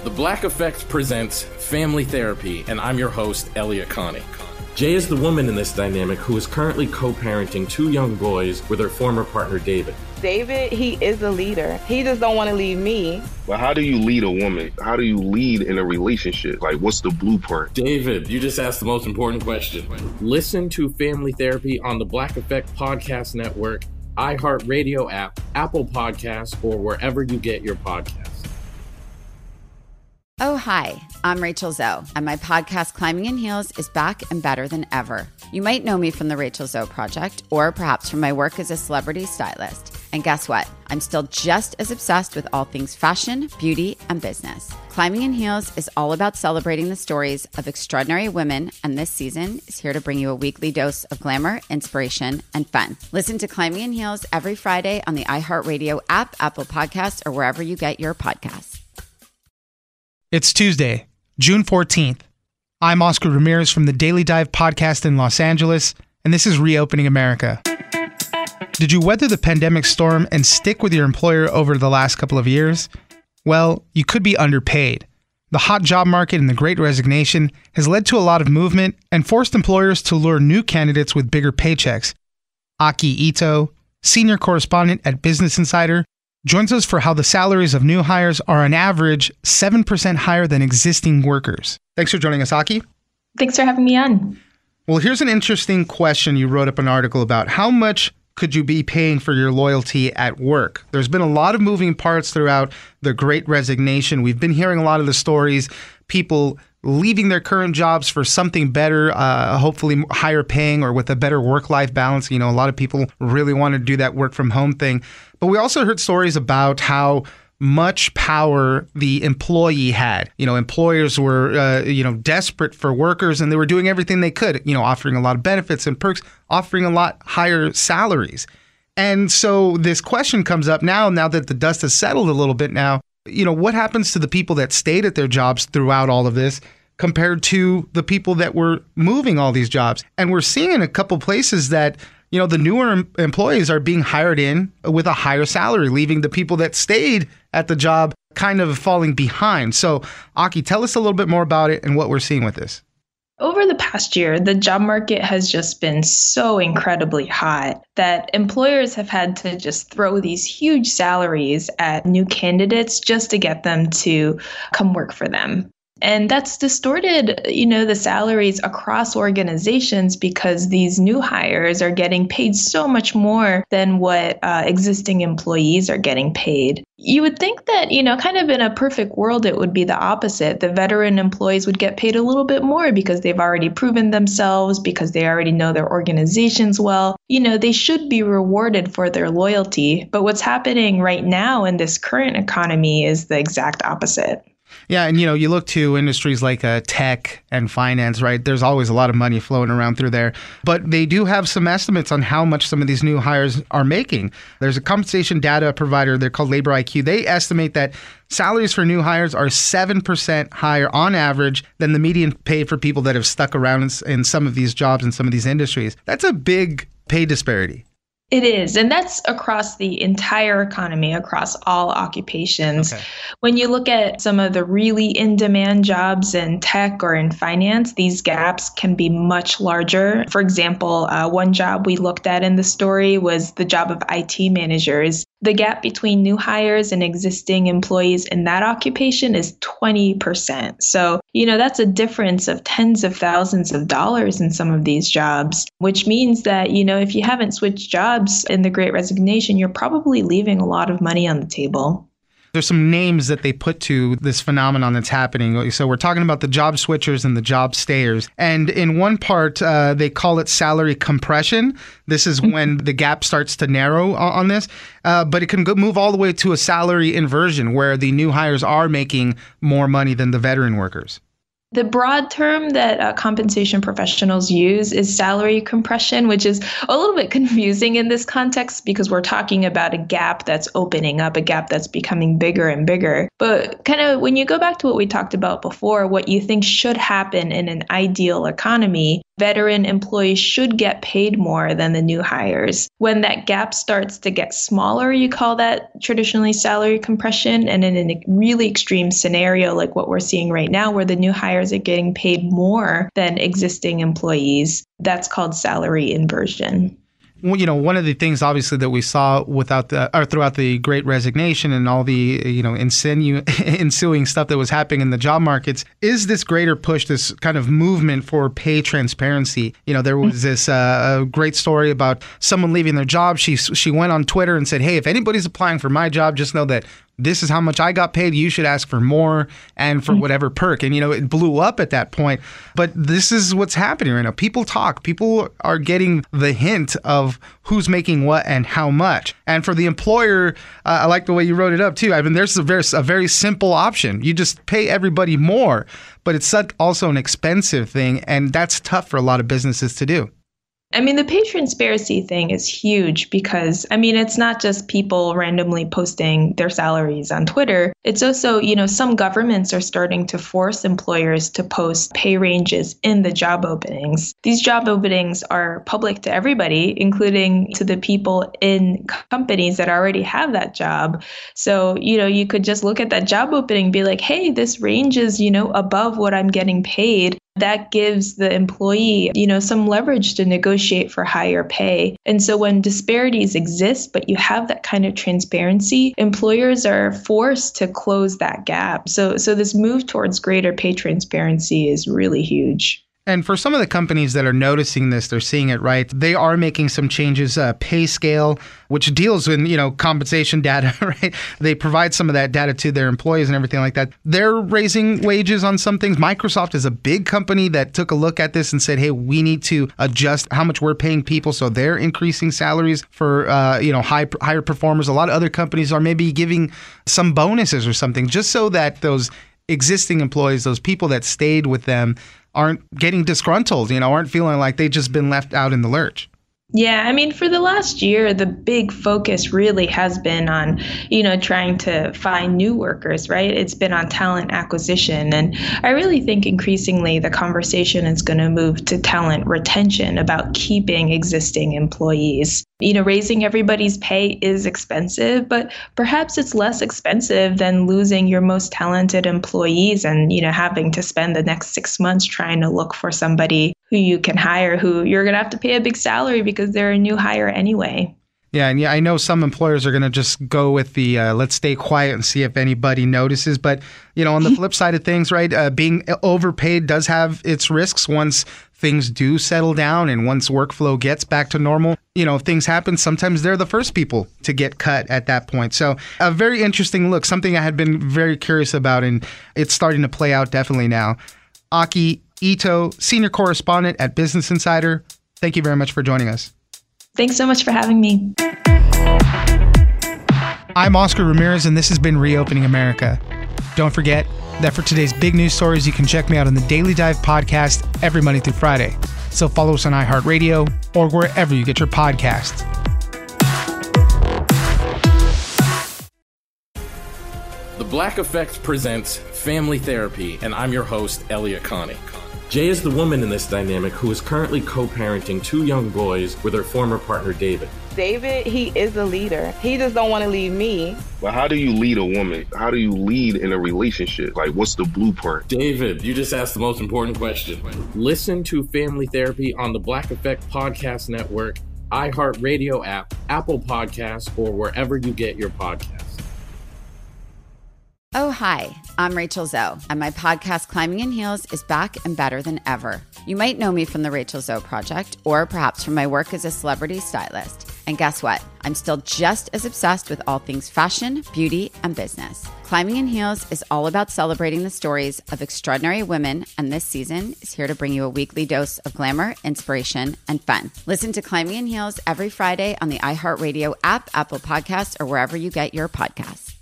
The Black Effect presents Family Therapy, and I'm your host, Elliot Connie. Jay is the woman in this dynamic who is currently co-parenting 2 young boys with her former partner, David. David, he is a leader. He just don't want to leave me. But how do you lead a woman? How do you lead in a relationship? Like, what's the blueprint? David, you just asked the most important question. Listen to Family Therapy on the Black Effect Podcast Network, iHeartRadio app, Apple Podcasts, or wherever you get your podcasts. Oh, hi, I'm Rachel Zoe, and my podcast, Climbing in Heels, is back and better than ever. You might know me from the Rachel Zoe Project, or perhaps from my work as a celebrity stylist. And guess what? I'm still just as obsessed with all things fashion, beauty, and business. Climbing in Heels is all about celebrating the stories of extraordinary women, and this season is here to bring you a weekly dose of glamour, inspiration, and fun. Listen to Climbing in Heels every Friday on the iHeartRadio app, Apple Podcasts, or wherever you get your podcasts. It's Tuesday, June 14th. I'm Oscar Ramirez from the Daily Dive podcast in Los Angeles, and this is Reopening America. Did you weather the pandemic storm and stick with your employer over the last couple of years? Well, you could be underpaid. The hot job market and the Great Resignation has led to a lot of movement and forced employers to lure new candidates with bigger paychecks. Aki Ito, senior correspondent at Business Insider, joins us for how the salaries of new hires are on average 7% higher than existing workers. Thanks for joining us, Aki. Thanks for having me on. Well, here's an interesting question. You wrote up an article about how much could you be paying for your loyalty at work? There's been a lot of moving parts throughout the Great Resignation. We've been hearing a lot of the stories, people leaving their current jobs for something better, hopefully higher paying or with a better work-life balance. You know, a lot of people really want to do that work from home thing. But we also heard stories about how much power the employee had. You know, employers were, desperate for workers, and they were doing everything they could, offering a lot of benefits and perks, offering a lot higher salaries. And so this question comes up now that the dust has settled a little bit now, what happens to the people that stayed at their jobs throughout all of this compared to the people that were moving all these jobs? And we're seeing in a couple places that the newer employees are being hired in with a higher salary, leaving the people that stayed at the job kind of falling behind. So, Aki, tell us a little bit more about it and what we're seeing with this. Over the past year, the job market has just been so incredibly hot that employers have had to just throw these huge salaries at new candidates just to get them to come work for them. And that's distorted, the salaries across organizations because these new hires are getting paid so much more than what existing employees are getting paid. You would think that, kind of in a perfect world, it would be the opposite. The veteran employees would get paid a little bit more because they've already proven themselves, because they already know their organizations well. They should be rewarded for their loyalty. But what's happening right now in this current economy is the exact opposite. Yeah, and you look to industries like tech and finance, right? There's always a lot of money flowing around through there. But they do have some estimates on how much some of these new hires are making. There's a compensation data provider, they're called Labor IQ. They estimate that salaries for new hires are 7% higher on average than the median pay for people that have stuck around in some of these jobs in some of these industries. That's a big pay disparity. It is. And that's across the entire economy, across all occupations. Okay. When you look at some of the really in-demand jobs in tech or in finance, these gaps can be much larger. For example, one job we looked at in the story was the job of IT managers. The gap between new hires and existing employees in that occupation is 20%. So, that's a difference of tens of thousands of dollars in some of these jobs, which means that, if you haven't switched jobs in the Great Resignation, you're probably leaving a lot of money on the table. There's some names that they put to this phenomenon that's happening. So we're talking about the job switchers and the job stayers. And in one part, they call it salary compression. This is when the gap starts to narrow on this. But it can move all the way to a salary inversion where the new hires are making more money than the veteran workers. The broad term that compensation professionals use is salary compression, which is a little bit confusing in this context because we're talking about a gap that's opening up, a gap that's becoming bigger and bigger. But kind of when you go back to what we talked about before, what you think should happen in an ideal economy, veteran employees should get paid more than the new hires. When that gap starts to get smaller, you call that traditionally salary compression. And in a really extreme scenario like what we're seeing right now, where the new hires are getting paid more than existing employees, that's called salary inversion. You know, one of the things obviously that we saw throughout the Great Resignation and all the, ensuing stuff that was happening in the job markets is this greater push, this kind of movement for pay transparency. You know, there was this a great story about someone leaving their job. She went on Twitter and said, hey, if anybody's applying for my job, just know that this is how much I got paid. You should ask for more and for whatever perk. And, it blew up at that point. But this is what's happening right now. People talk. People are getting the hint of who's making what and how much. And for the employer, I like the way you wrote it up, too. I mean, there's a very simple option. You just pay everybody more. But it's also an expensive thing. And that's tough for a lot of businesses to do. I mean, the pay transparency thing is huge because, it's not just people randomly posting their salaries on Twitter. It's also, some governments are starting to force employers to post pay ranges in the job openings. These job openings are public to everybody, including to the people in companies that already have that job. So, you could just look at that job opening and be like, hey, this range is, above what I'm getting paid. That gives the employee, some leverage to negotiate for higher pay. And so when disparities exist, but you have that kind of transparency, employers are forced to close that gap. So this move towards greater pay transparency is really huge. And for some of the companies that are noticing this, they're seeing it right. They are making some changes. Pay Scale, which deals with, compensation data, right? They provide some of that data to their employees and everything like that. They're raising wages on some things. Microsoft is a big company that took a look at this and said, hey, we need to adjust how much we're paying people. So they're increasing salaries for, higher performers. A lot of other companies are maybe giving some bonuses or something just so that those existing employees, those people that stayed with them, aren't getting disgruntled, aren't feeling like they've just been left out in the lurch. Yeah, for the last year, the big focus really has been on, trying to find new workers, right? It's been on talent acquisition. And I really think increasingly the conversation is going to move to talent retention, about keeping existing employees. Raising everybody's pay is expensive, but perhaps it's less expensive than losing your most talented employees and, having to spend the next 6 months trying to look for somebody who you can hire, who you're going to have to pay a big salary because they're a new hire anyway. Yeah, and I know some employers are going to just go with the let's stay quiet and see if anybody notices. But, on the flip side of things, right, being overpaid does have its risks once things do settle down and once workflow gets back to normal. If things happen, sometimes they're the first people to get cut at that point. So a very interesting look, something I had been very curious about, and it's starting to play out definitely now. Aki Ito, senior correspondent at Business Insider, thank you very much for joining us. Thanks so much for having me. I'm Oscar Ramirez, and this has been Reopening America. Don't forget that for today's big news stories, you can check me out on the Daily Dive podcast every Monday through Friday. So follow us on iHeartRadio or wherever you get your podcasts. The Black Effect presents Family Therapy, and I'm your host, Elia Connie. Jay is the woman in this dynamic who is currently co-parenting 2 young boys with her former partner, David. David, he is a leader. He just don't want to leave me. But how do you lead a woman? How do you lead in a relationship? Like, what's the blueprint? David, you just asked the most important question. Listen to Family Therapy on the Black Effect Podcast Network, iHeartRadio app, Apple Podcasts, or wherever you get your podcasts. Oh, hi, I'm Rachel Zoe, and my podcast, Climbing in Heels, is back and better than ever. You might know me from the Rachel Zoe Project, or perhaps from my work as a celebrity stylist. And guess what? I'm still just as obsessed with all things fashion, beauty, and business. Climbing in Heels is all about celebrating the stories of extraordinary women, and this season is here to bring you a weekly dose of glamour, inspiration, and fun. Listen to Climbing in Heels every Friday on the iHeartRadio app, Apple Podcasts, or wherever you get your podcasts.